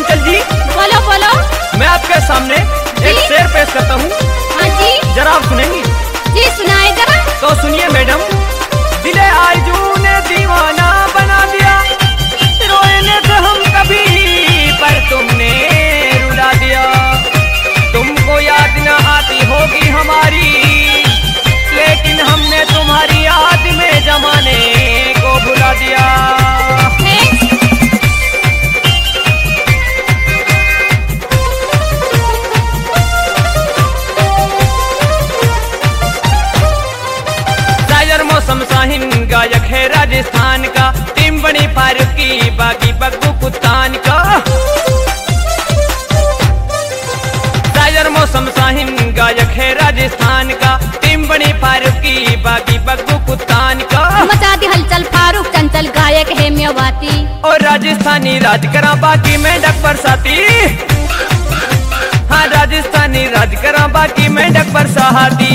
चंचल जी, बोलो बोलो। मैं आपके सामने एक शेर पेश करता हूँ। हाँ जी। जरा आप सुनेंगी? जी सुनाए जरा। तो सुनिए मैडम। दिले आरज़ू ने दीवाना बना दिया, रोए न थे हम कभी पर तुमने रुला दिया। तुमको याद न आती होगी हमारी, लेकिन हमने तुम्हारी याद में जमाने को भुला दिया। मौसम साहिन गायक है राजस्थान का, टीम बनी फारूक की बाकी बग्गू कुत्तान का। शायर मौसम साहिन गायक है राजस्थान का, टीम बनी फारूक की बाकी बग्गू कुत्तान का। मचा दी हलचल फारूक चंचल गायक है मेवाती, और राजस्थानी राज करा बाकी में डक बरसाती। हाँ राजस्थानी राज करा बाकी में डक बरसाती।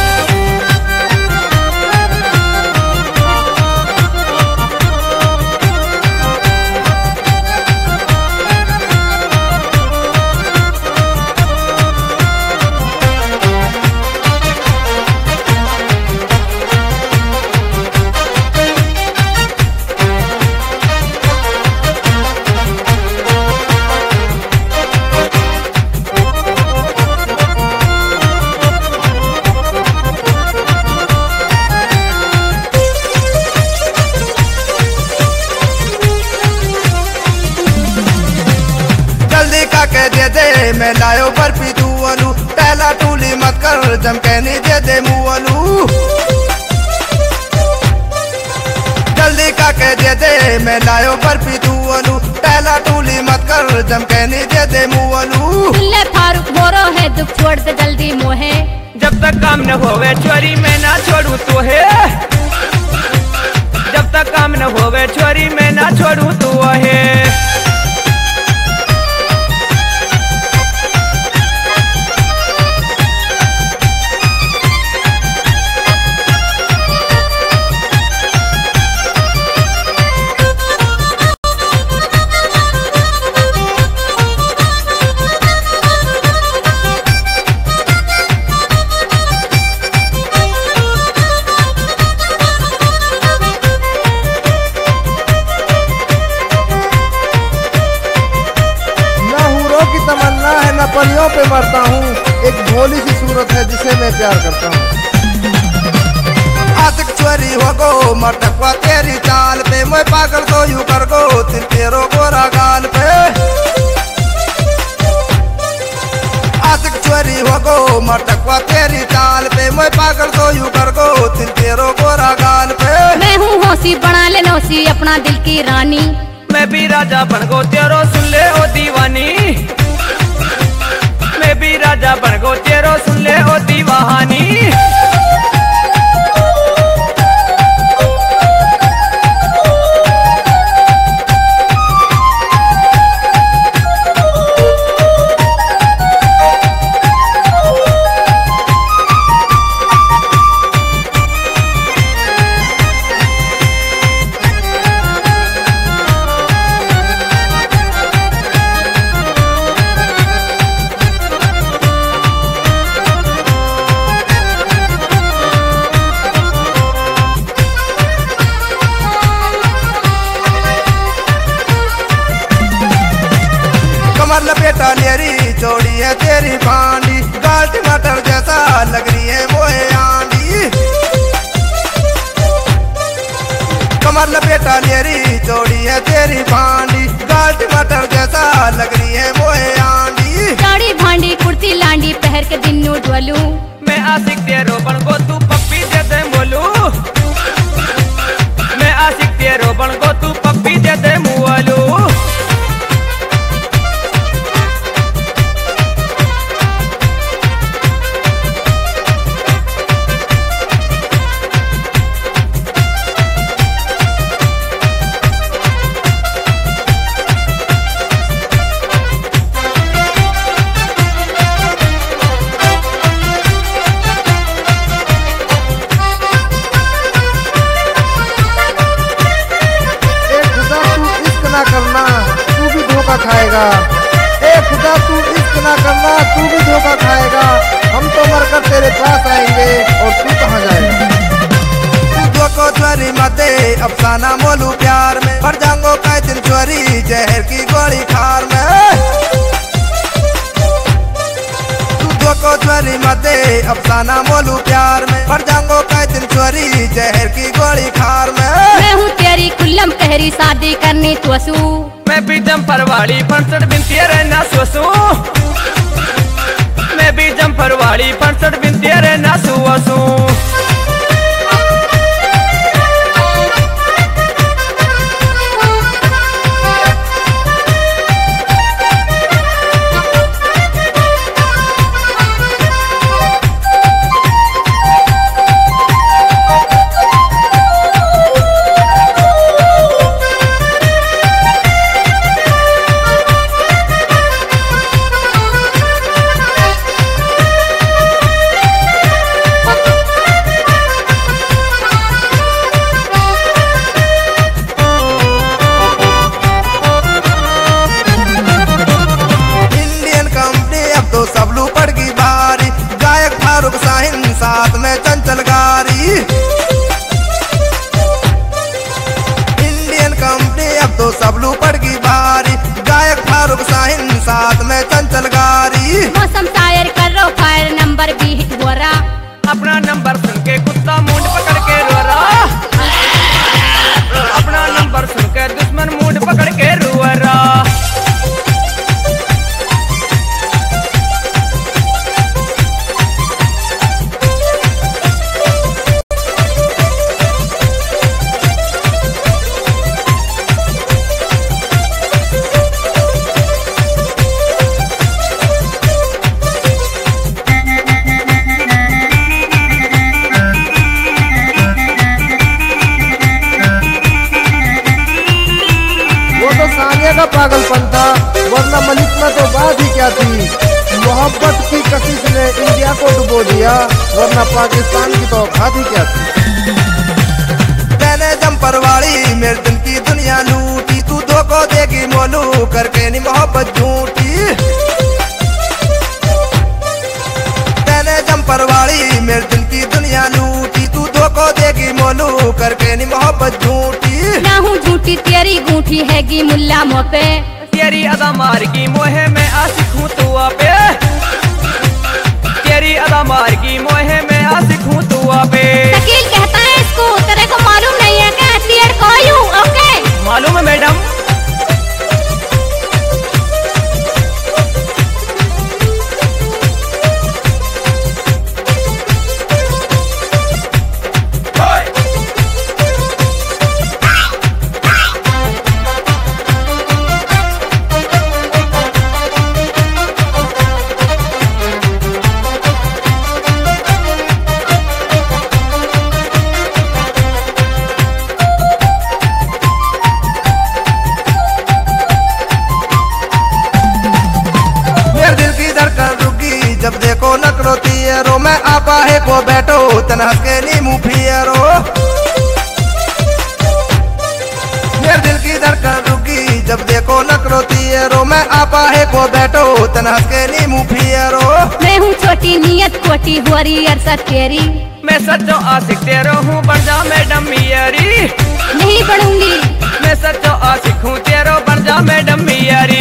दे दे मैं लायो बर्फी तू अलू, पहला टूली मत कर जम कहनी दे दे मुअलू। जल्दी का कह दे दे मैं लायो बर्फी तू अलू, पहला टूली मत कर जम कहनी दे दे मुअलू। ले फारूक बोरो है दुख छोड़ दे जल्दी मोहे, जब तक काम न होवे चोरी मैं ना छोड़ू तो है। जब तक काम न होवे चोरी मैं ना छोड़ू तो है। परियों पे मरता हूँ, एक भोली सी सूरत है जिसे मैं प्यार करता हूँ। आशिक चोरी हो गो मटकवा तेरी चाल पे, मैं पागल तो यूं कर गो तिल तेरो गोरा गाल पे। आशिक चोरी हो गो मटकवा तेरी चाल पे, मैं पागल तो यूं कर गो तिल तेरो गोरा गाल पे। मैं हूँ होशी बना ले नौसी अपना दिल की रानी, मैं भी राजा बन गो तेरो सुन ले ओ दीवानी। मैं भी राजा बन गो तेरो सुन ले ओ दीवानी। लपेटा लेरी जोड़ी है तेरी भांडी, गाल टमाटर जैसा लग रही है वो है आंधी। कमर लपेटा लेरी जोड़ी है तेरी भांडी, गाल टमाटर जैसा लग रही है वो है आंधी। साड़ी भांडी कुर्ती लांडी पहर के दिन नू ढोलू, मैं आशिक तेरो बन गो तू पप्पी दे दे मोलू। मैं आशिक तेरो बन गो तू पप्पी दे दे मुअलू। धोखा खाएगा। ए खुदा तू इश्क ना करना, तू भी धोखा खाएगा। हम तो मरकर तेरे पास आएंगे और तू कहाँ जाएगा। तू को चोरी मत दे, अफसाना मोलू प्यार में, पर जाऊंगो कै दिन चोरी जहर की गोली खार में। तू को चोरी मत दे, अफसाना मोलू प्यार में, पर जाऊंगो कै दिन चोरी जहर की गोली खार में। मैं हूँ तेरी कुल्लम कहरी, शादी करनी तुसू। मैं भी जम्पर वाली 65 बिनती रहना सोसू। मैं भी जम्पर वाली 65 बिनती रहना सुवसू। साथ में चंचल गारी, इंडियन कंपनी अब तो सबलू पड़ गई भारी। गायक फारूक साहिन साथ में चंचल गारी। मौसम शायर कर रो फायर नंबर भी हो रहा। अपना नंबर सुन के कुत्ता मूड पकड़ के रो रहा। अपना नंबर सुन के दुश्मन मूड पकड़ के रो रहा। का पागलपन था, वरना मलिक में तो बात ही क्या थी। मोहब्बत की कशिश ने इंडिया को डुबो दिया, वरना पाकिस्तान की तो औकात ही क्या थी। मैंने जम्पर वाली मेरे दिन की दुनिया लूटी, तू धोखा देगी मोलू करके नी मोहब्बत झूठी। मैंने जम्पर वाली मेरे दिन की दुनिया लूटी, तू धोखा देगी मोलू करके नी मोहब्बत झूठी। ना हूँ झूठी तेरी गूठी हैगी मुल्ला मोपे। तेरी अदा मार की मोहे में आशिक हूँ तू आपे। तेरी अदा मार की मोहे में आशिक हूँ तू आपे। शकील कहता है इसको, तेरे को मालूम नहीं है क्या? Clear call you okay. मालूम है मैडम। जब देखो नकलो तियरो, मैं आपा है को बैठो तन हंस के नीमू फियरो। मेरे दिल की धड़कन रुकी जब देखो नकलो तियरो, मैं आपा है को बैठो तन हंस के नीमू फियरो। मैं हूँ छोटी नियत कोटी हुरी अरसा तेरी। मैं सच्चो आशिक तेरो हूँ, बन जा मैडम मियारी। नहीं बढ़ूंगी। मैं सच्चो आशिक हूँ तेरो, बन जा मैडम मियारी।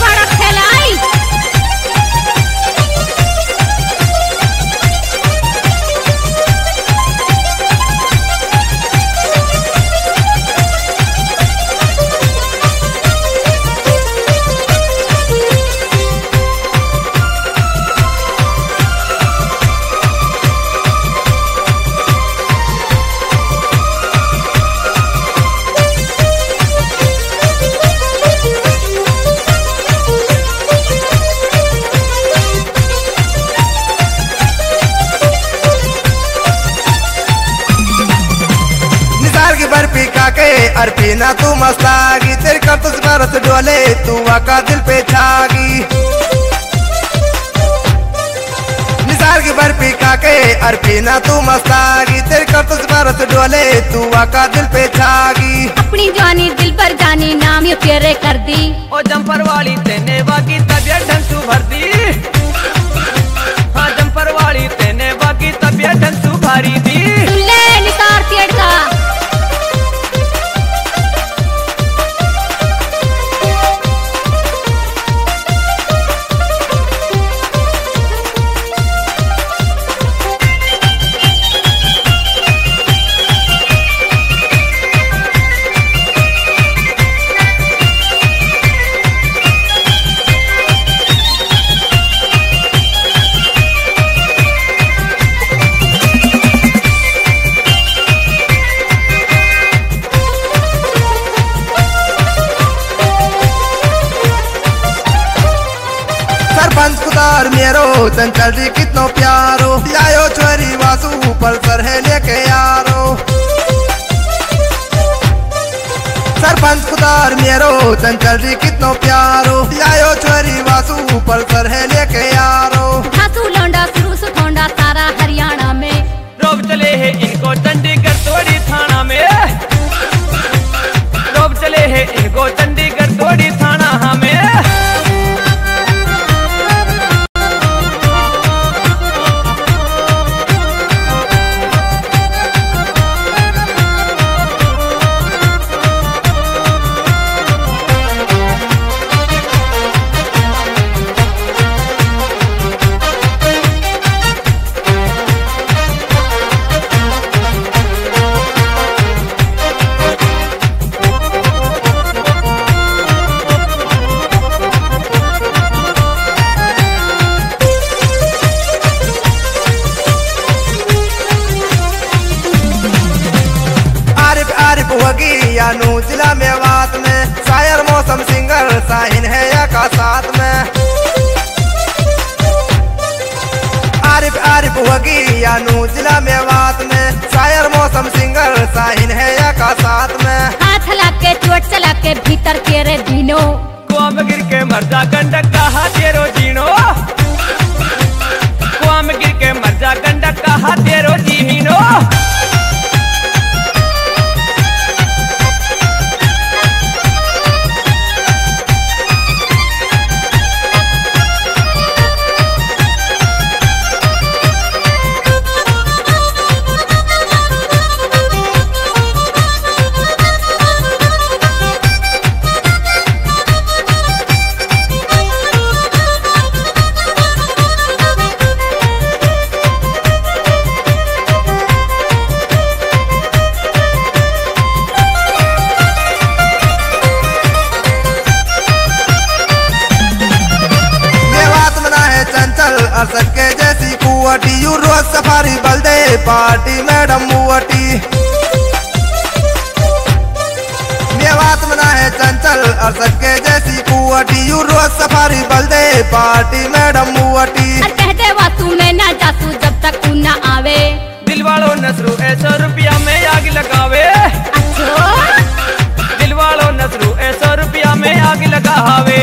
अरपी ना तू मस्तागी, तेरे कर तुझ बरस डोले, तू आका दिल पे छागी। निसार की बर्फी खाके अरफीना तू मस्तागी, तेरे कर्तुस बरस डोले तू आका दिल पे छागी। अपनी जानी दिल पर जानी नाम ये तेरे कर दी। ओ जंपर वाली तेने बाकी तबियत ढंसू भर दी। हाँ जंपर वाली तेने बाकी तबियत ढंसू भरी दी। सुन ले निसार तियड़ का। सरपंच खुदार मेरो चंचल जी कितनो प्यारो, आयो छोरी वासु पर सर है लेके यारो। सरपंच खुदार मेरो चंचल जी कितनो प्यारो, आयो छोरी वासु पर सर है लेके यारो। धासू लौंडा शुरू से ठोंडा सारा हरियाणा में। रोब चले है इनको चंडीगढ़ तोड़ी थाना में। रोब चले है इनको चंडीगढ़ तोड़ी थाना हमें। होगी यानू जिला मेवात में, शायर मौसम सिंगर साहिन है या का साथ में। आरिफ आरिफ होगी यानू जिला मेवात में, शायर मौसम सिंगर साहिन है या का साथ में। हाथ ला के चोट चला के भीतर के रे दीनो। कुआं में गिर के मर जा गंडक कहा तेरो जीनो। कुआं में गिर के मर जा गंडक कहा तेरो जीनो। अरसद के जैसी कुवटी, यू रोज सफारी बलदे पार्टी मैडम मुवटी। मेवात मना है चंचल अरसद के जैसी कुवटी, यू रोज सफारी बलदे पार्टी मैडम मुवटी। कहते वा तू मैं ना जासू जब तक तू ना आवे। दिल वालों नसरू 100 रुपया में आग लगावे। अच्छा दिल वालों नसरू 100 रुपया में आग लगावे।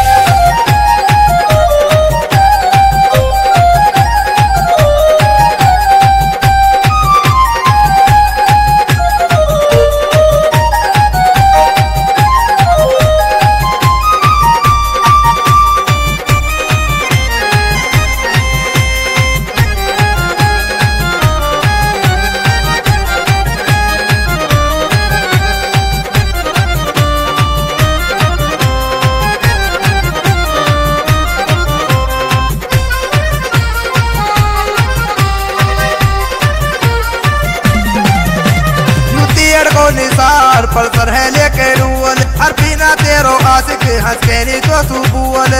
निसार पर सर है लेके रूअल, अरफीना तेरो आशिक हंस के नी तो सुबुअल।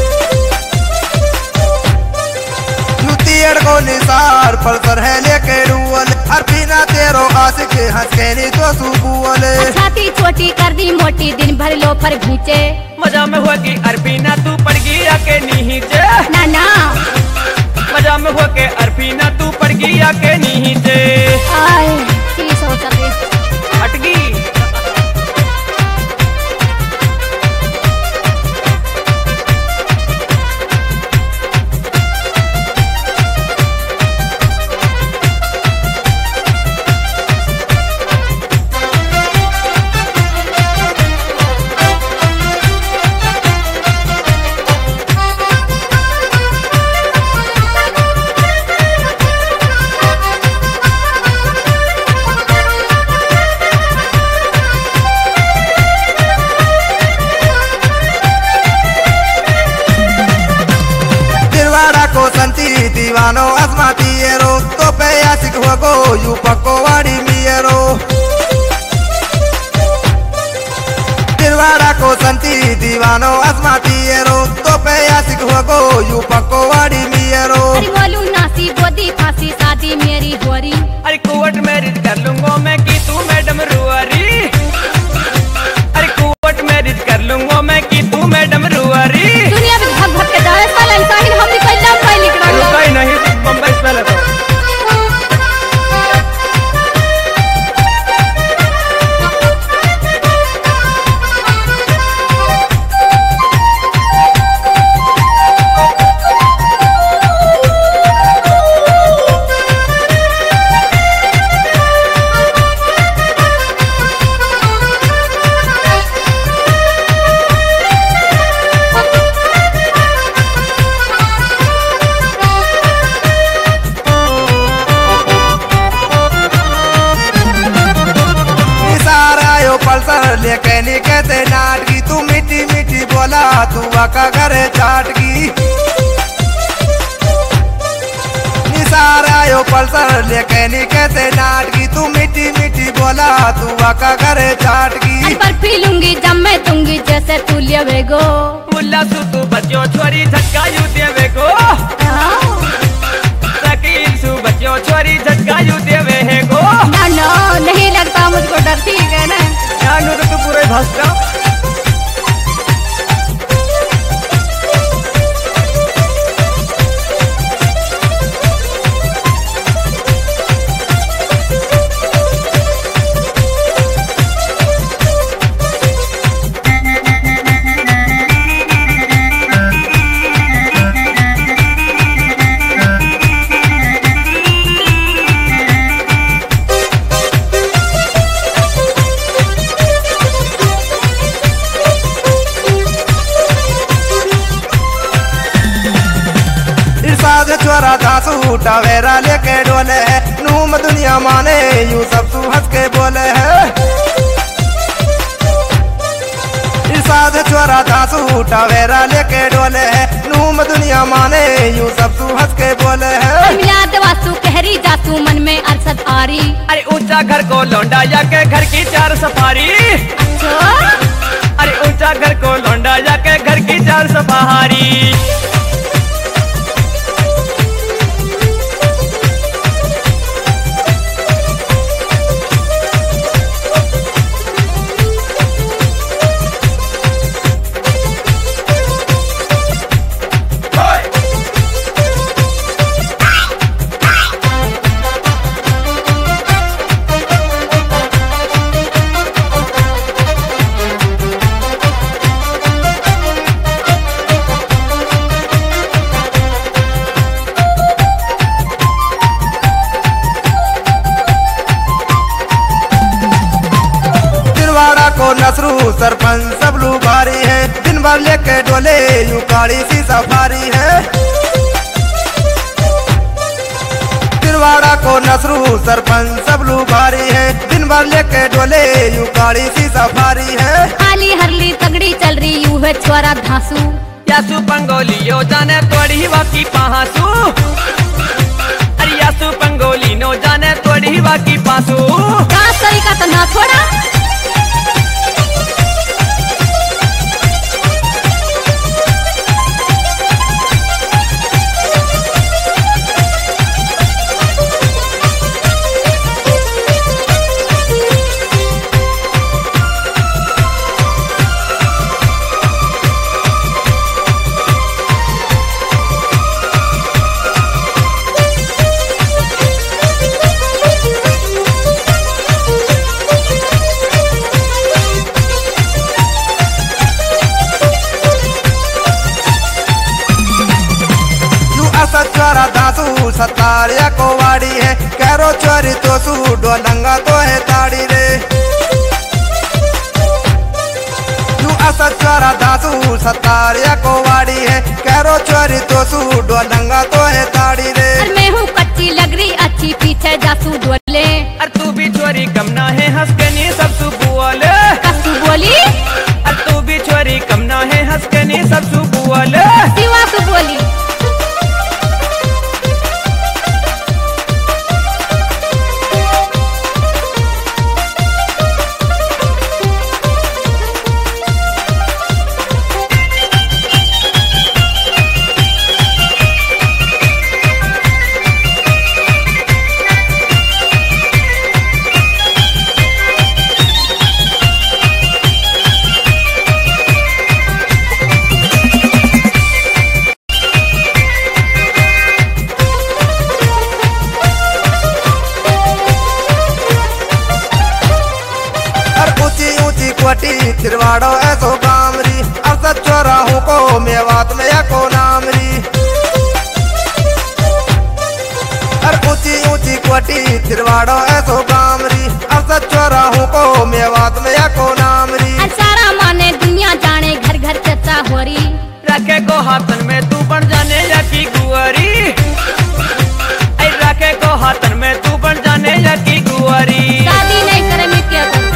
नुतियड़ को निसार पर सर है लेके रूअल, अरफीना तेरो आशिक हंस के नी तो सुबुअल। छाती छोटी कर दी मोटी दिन भर लो पर घींचे। मजा में होगी अरफीना तू पड़ गई आके नीचे। ना ना मजा में होके अरफीना तू पड़ गई आके नीचे। आए चीज हो सके हटगी दीवानो आसमातीरो तो पे आशिक हो गो यू पक्को वाड़ी मियरो दिलवाड़ा को संती दीवानो आसमातीरो तो पे आशिक हो गो यू पक्को वाड़ी मियरो अरे बोलू नासी बोदी फांसी शादी मेरी होरी अरे कोर्ट मैरिज कर लूंगा मैं की तू मैडम रुआरी। अरे कोर्ट मैरिज कर लूंगा मैं की तू मैडम रुआरी। दुनिया में भग भग के जाए साला इंसान हम भी कोई लव कोई निकल रहा रुपए नहीं बम्बई से पहले तो पल्सर लेके नहीं कहते नाटकी तू मीठी मीठी बोला तू वाका घरे चाटकी निसार आयो पल्सर लेके नहीं कहते नाटकी तू मीठी मीठी बोला तू वाका घरे चाटकी पर पीलूंगी जब मैं दूंगी जैसे तू लेवे गो मुल्ला सु तू बच्चों छोरी झटका यू देवे को शकील सु बच्चों छोरी झटका यू देवे है गो ना ना नहीं लगता मुझको डर ठीक है ना यानू तो तू पूरे भस्ता चोरा दासू टावेरा लेके डोले है नूम दुनिया माने यू सब तू हंस के बोले है इरशाद चोरा दासू टावेरा लेके डोले है नूम दुनिया माने यू सब तू हंस के बोले है मिलाद वासु कहरी जासू मन में अरसद आरी। अरे ऊंचा घर को लौंडा जाके घर की चार सफारी। अच्छा अरे ऊंचा घर को लौंडा जाके घर की चार सफारी। को नसरू सरपंच सब लोग भारी है दिन भर लेके डोले यू काली सी सफारी है तिरवाड़ा को नसरू सरपंच सब लोग भारी है दिन भर लेके डोले यू काली सी सफारी है खाली हरली तगड़ी चल रही यू है छोरा धांसू यासु पंगोलियो जाने तोड़ी वाकी पहासू। अरे यासु पंगोली नो जाने तोड़ी वाकी पासू का तरीका तो ना छोड़ा चोरा दासू सतारिया को वाड़ी है कैरो चोरी तो सू डोलंगा तो है ताड़ी रे यू असद चोरा दासू सतारिया को वाड़ी है कैरो चोरी तो सू डोलंगा तो है ताड़ी रे मैं हूँ कच्ची लग रही अच्छी पीछे जासू डोले अरे तू भी चोरी कम ना है हंस के नी सब सु बोले कसू बोली अरे तू भी चोरी कम ना है हंस के नी सब सु बोले शिवा को बोली मेवात में या को नामरी। और ऊंची ऊंची कोटी तिरवाड़ो ऐसो गामरी। अब सच चौराहू को मेवात में या को नामरी। सारा माने दुनिया जाने घर घर चर्चा हो रही। रखे को हाथन में तू बन जाने यकी गुआरी। ऐ रखे को हाथन में तू बन जाने यकी गुआरी। शादी नहीं करे मैं क्या करूं?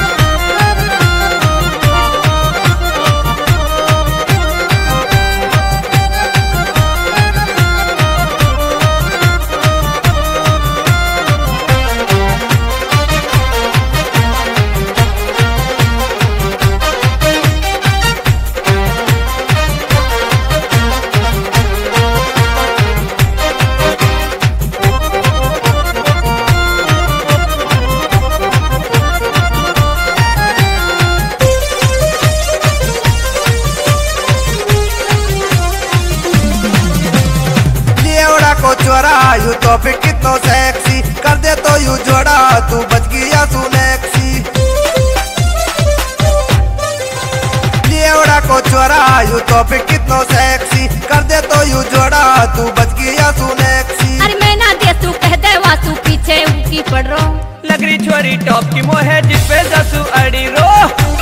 को चोरा यू तो फिर कितना सेक्सी कर दे तो यू जोड़ा तू बच गया सुनेक्सी। लियोड़ा को चोरा यू तो फिर कितना सेक्सी कर दे तो यू जोड़ा तू बच गया सुनेक्सी। अरे मैं ना दे तू कह दे वासु पीछे उनकी पड़ रो। लग रही छोरी टॉप की मोहे जिस पे जासू अड़ी रो।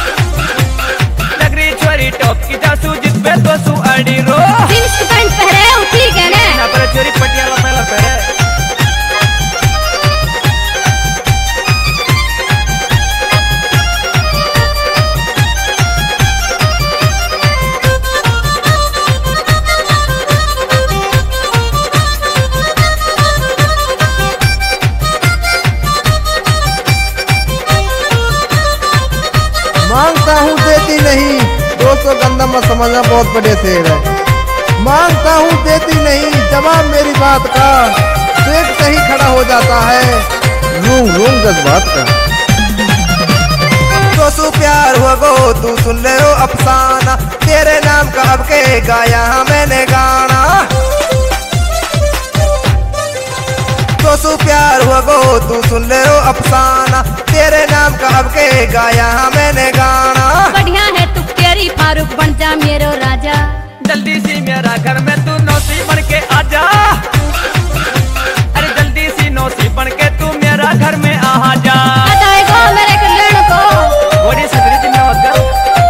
लग रही छोरी टॉप की जासू जिस पे दोसू अड़ी रो। जींस पैंट पहने उठी के ने ना पर छोरी पटियाला पहला पहले। मांगता हूँ देती नहीं। दोस्तों गंदा मत समझना, बहुत बड़े शेर है। मांगता हूँ देती नहीं, जवाब मेरी बात का पेट सही खड़ा हो जाता है रूम रूम जज्बात का। दोस्तों प्यार हुआ गो तू सुन ले हो अफसाना। तेरे नाम का अब के गाया मैंने गाना। दोस्तों प्यार हुआ गो तू सुन ले हो अफसाना। तेरे नाम का अब के गाया मैंने गाना। बढ़िया है तू तेरी फारूक बन जा मेरो राजा। जल्दी सी मेरा घर में तू नौसी बन के आजा। अरे जल्दी सी नौसी बन के तू मेरा घर में आ जा। बताएगो मेरे कल्याण को बड़ी सगरी दिन में होगा।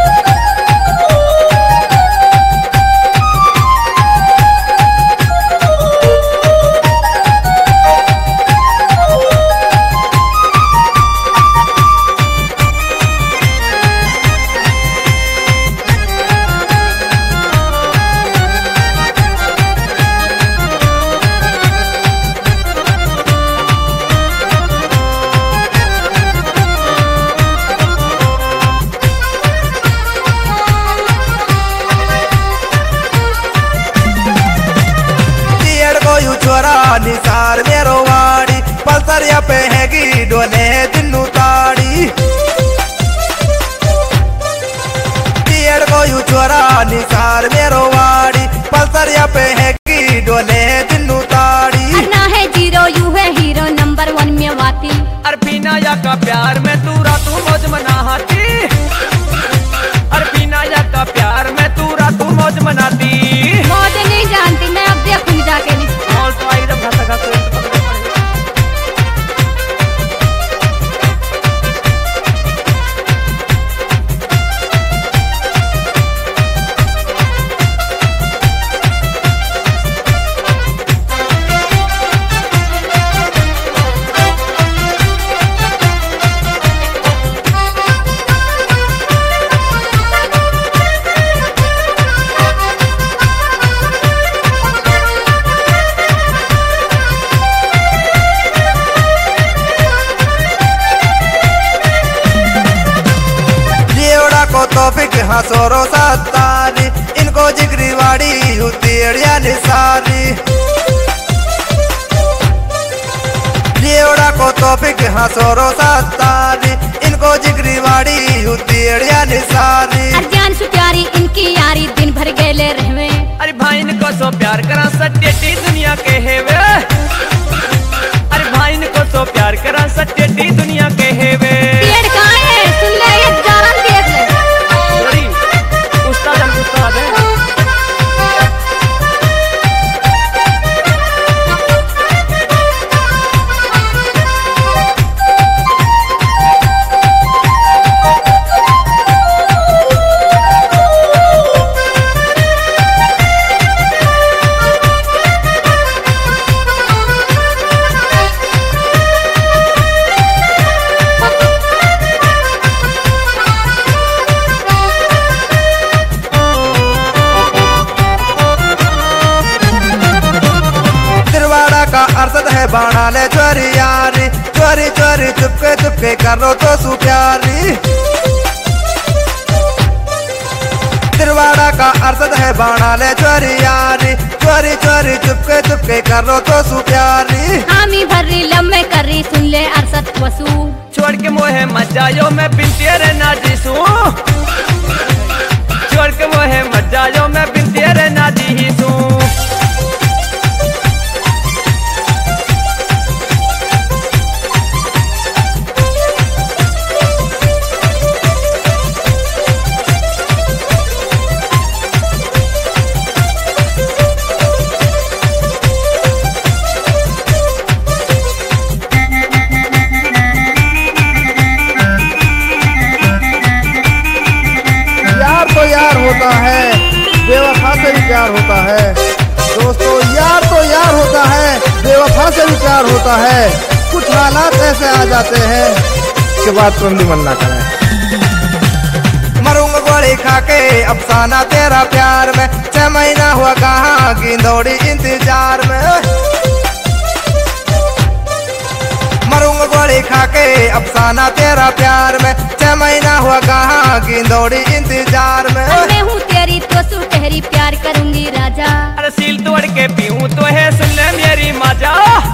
निसार मेरो वाड़ी पल्सर या पे हैगी डोले दिन्नू ताड़ी। टीएड को यू चोरा निसार मेरो वाड़ी पल्सर या पे हैगी डोले दिन्नू ताड़ी। ना है जीरो यू है हीरो नंबर 1 में वाती। अरपीना या का प्यार में तू रातू मौज मनाती। अरपीना या का प्यार में तू रातू मौज मनाती। मौज नहीं जानती मैं, अब देखूंगी जाके नहीं। और तो आई एकदम घासा घासा तोफिक हंसोरो सत्तारी इनको जिगरी वाड़ी उतीड़िया निसारी। लियोड़ा को तोफिक हंसोरो सत्तारी इनको जिगरी वाड़ी उतीड़िया निसारी। जान सु प्यारी इनकी यारी दिन भर गेले रहवे। अरे भाई इनको सो प्यार करा सटेटी दुनिया के हेवे। अरे भाई इनको सो प्यार करा सटेटी दुनिया के हेवे। पेड़ कहाँ है सुन ले ये जान देख ले। उस्ताद है। बाणा ले चोरी यारी, चोरी चोरी चुपके चुपके करो तो सु प्यारी। तिरवाड़ा का अरसद है बाणा ले चोरी यारी, चोरी चोरी चुपके चुपके करो तो सु प्यारी। हामी भर्री लम्बे करी सुन ले अरसद वसू, छोड़ के मोहे मत जायो मैं बिन रे नाजीसू, छोड़ के मोहे मत जायो मैं बिन रे नाजीसू। यार होता है, बेवफा से भी प्यार होता है। दोस्तों यार तो यार होता है, बेवफा से भी प्यार होता है। कुछ हालात ऐसे आ जाते हैं कि बात सुननी मन ना करें। मरूंगा गोली खाके अफसाना तेरा प्यार में, 6 महीना हुआ कहाँ गिंदौड़ी इंतजार में। मरूंगा गोली खाके अफसाना तेरा प्यार में, 6 महीना हुआ कहाँ गिंदौड़ी इंतजार में। मैं हूँ तेरी तो सु तेरी प्यार करूंगी राजा, अरे सील तोड़ के पीऊं तो है सुन ले मेरी माजा,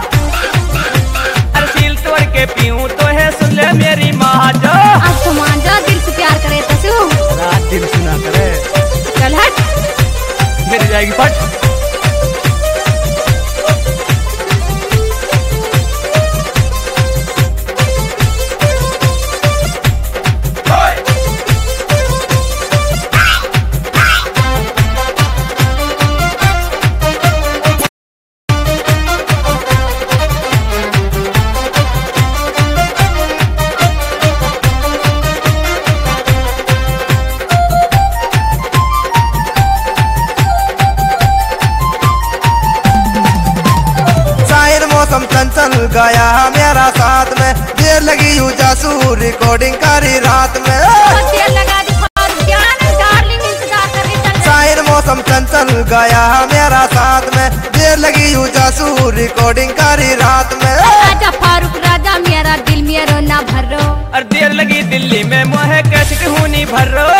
अरे सील तोड़ के पीऊं तो है सुन ले मेरी माजा। अब तो मान जा दिल से प्यार करे तसु, रात दिन सुना करे चल हट गिर जाएगी फट। मौसम चंचल गया मेरा साथ में, देर लगी यू जासू रिकॉर्डिंग करी रात में। देर लगा दी जान डार्लिंग इंतजार कर रही चल। शायर मौसम चंचल गया मेरा साथ में, देर लगी यू जासू रिकॉर्डिंग करी रात में। राजा फारूक राजा मेरा दिल मेरो ना भरो, और देर लगी दिल्ली में मोहे कैसे हूँ नहीं भर रो,